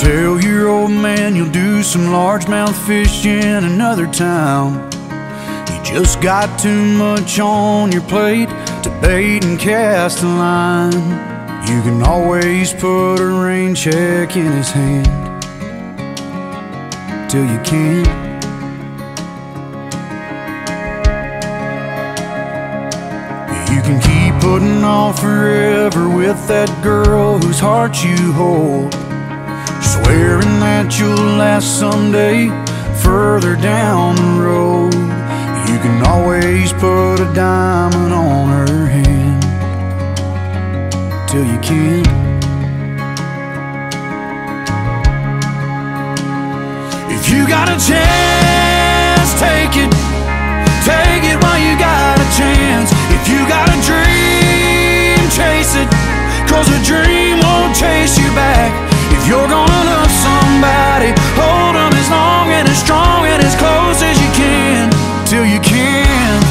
Tell your old man you'll do some largemouth fish in another town. You just got too much on your plate to bait and cast a line. You can always put a rain check in his hand till you can't. You can keep putting off forever with that girl whose heart you hold, swearing that you'll last someday further down the road. You can always put a diamond on her hand till you can't. If you got a chance, take it. Take it while you got a chance. If you got a dream, chase it, 'cause a dream won't chase you back. If you're gonna love somebody, hold them as long and as strong and as close as you can till you can't.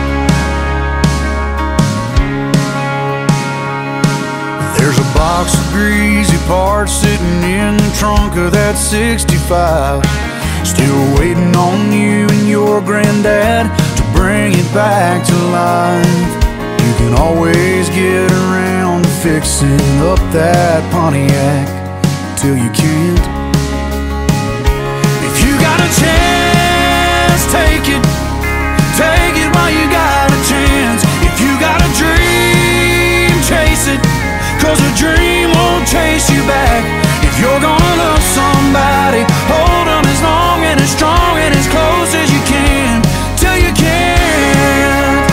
There's a box of greasy parts sitting in the trunk of that 65, still waiting on you and your granddad to bring it back to life. You can always get around to fixing up that Pontiac till you can't. If you got a chance, take it. Take it while you got a chance. If you got a dream, chase it, 'cause a dream won't chase you back. If you're gonna love somebody, hold them as long and as strong and as close as you can till you can't.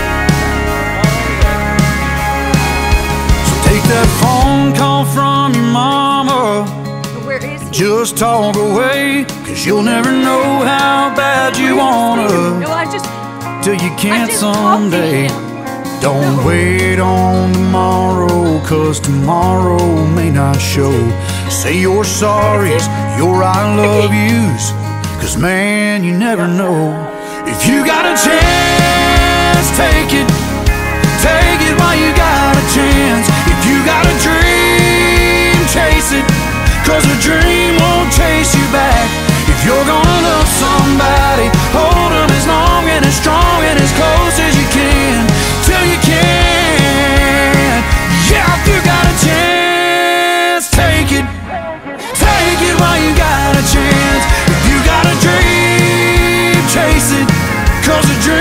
So take that phone call from your mama. Where is he? Just talk away, 'cause you'll never know how bad you wanna No, till you can't just talked to someday. him. Don't wait on tomorrow, 'cause tomorrow may not show. Say your sorries, your I love yous, 'cause man, you never know. If you got a chance, take it. Take it while you got a chance. If you got a dream, chase it, 'cause a dream won't chase you back. If you're gonna love somebody, hold them as long and as strong and as close as you can till you can't. Yeah, if you got a chance, take it. Take it while you got a chance. If you got a dream, chase it, 'cause a dream